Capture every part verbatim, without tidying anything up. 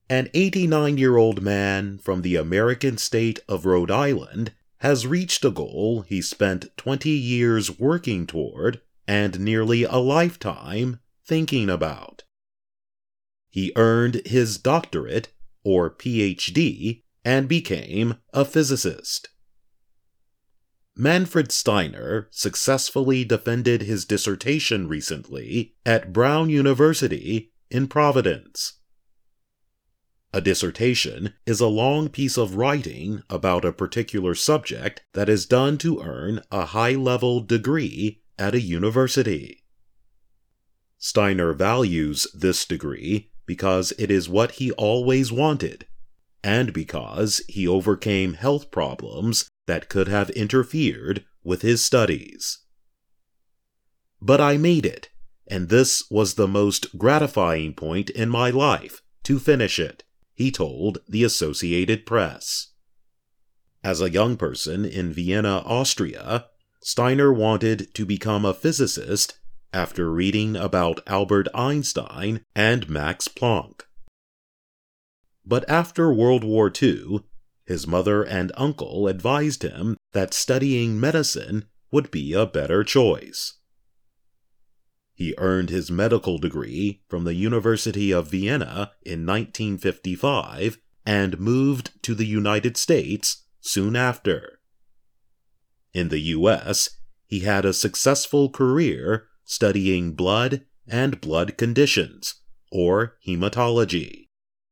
An eighty-nine-year-old man from the American state of Rhode Island has reached a goal he spent twenty years working toward and nearly a lifetime thinking about. He earned his doctorate, or P H D, and became a physicist. Manfred Steiner successfully defended his dissertation recently at Brown University in Providence. A dissertation is a long piece of writing about a particular subject that is done to earn a high-level degree at a university. Steiner values this degree because it is what he always wanted, and because he overcame health problems that could have interfered with his studies. But I made it, and this was the most gratifying point in my life, to finish it, he told the Associated Press. As a young person in Vienna, Austria, Steiner wanted to become a physicist after reading about Albert Einstein and Max Planck. But after World War Two, his mother and uncle advised him that studying medicine would be a better choice. He earned his medical degree from the University of Vienna in nineteen fifty-five and moved to the United States soon after. In the U S, he had a successful career studying blood and blood conditions, or hematology.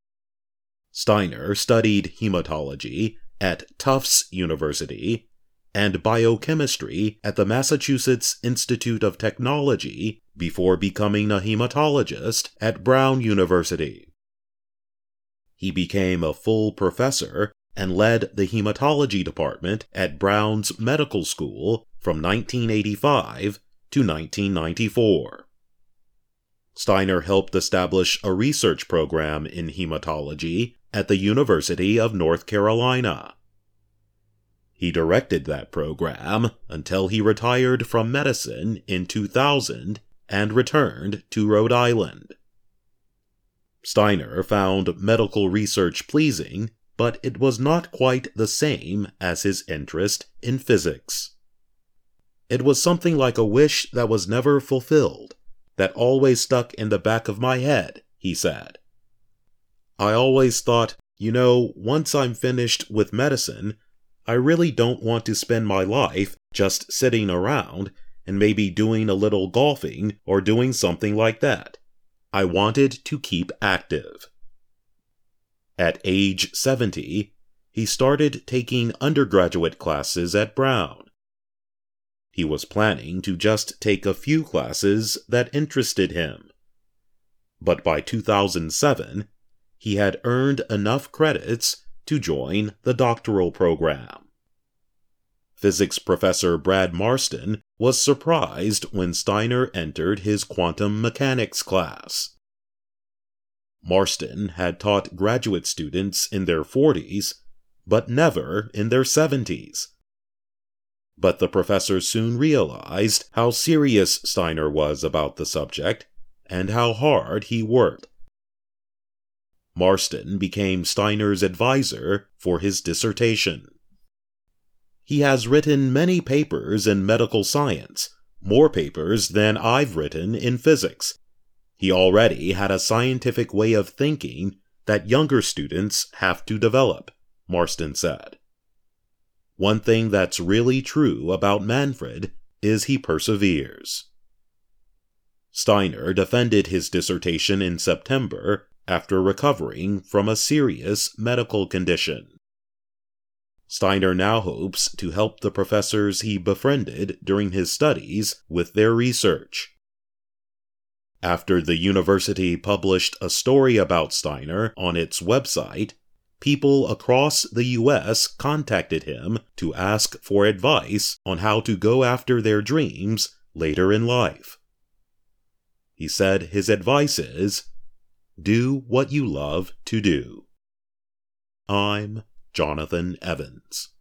Steiner studied hematology at Tufts University and biochemistry at the Massachusetts Institute of Technology before becoming a hematologist at Brown University. He became a full professor and led the hematology department at Brown's Medical School from nineteen eighty-five to nineteen ninety-four. Steiner helped establish a research program in hematology at the University of North Carolina. He directed that program until he retired from medicine in two thousand and returned to Rhode Island. Steiner found medical research pleasing, but it was not quite the same as his interest in physics. It was something like a wish that was never fulfilled, that always stuck in the back of my head, he said. I always thought, you know, once I'm finished with medicine, I really don't want to spend my life just sitting around and maybe doing a little golfing or doing something like that. I wanted to keep active. At age seventy, he started taking undergraduate classes at Brown. He was planning to just take a few classes that interested him. But by two thousand seven, he had earned enough credits to join the doctoral program. Physics professor Brad Marston was surprised when Steiner entered his quantum mechanics class. Marston had taught graduate students in their forties, but never in their seventies. But the professor soon realized how serious Steiner was about the subject and how hard he worked. Marston became Steiner's advisor for his dissertation. He has written many papers in medical science, more papers than I've written in physics. He already had a scientific way of thinking that younger students have to develop, Marston said. One thing that's really true about Manfred is he perseveres. Steiner defended his dissertation in September after recovering from a serious medical condition. Steiner now hopes to help the professors he befriended during his studies with their research. After the university published a story about Steiner on its website, people across the U S contacted him to ask for advice on how to go after their dreams later in life. He said his advice is, do what you love to do. I'm Jonathan Evans.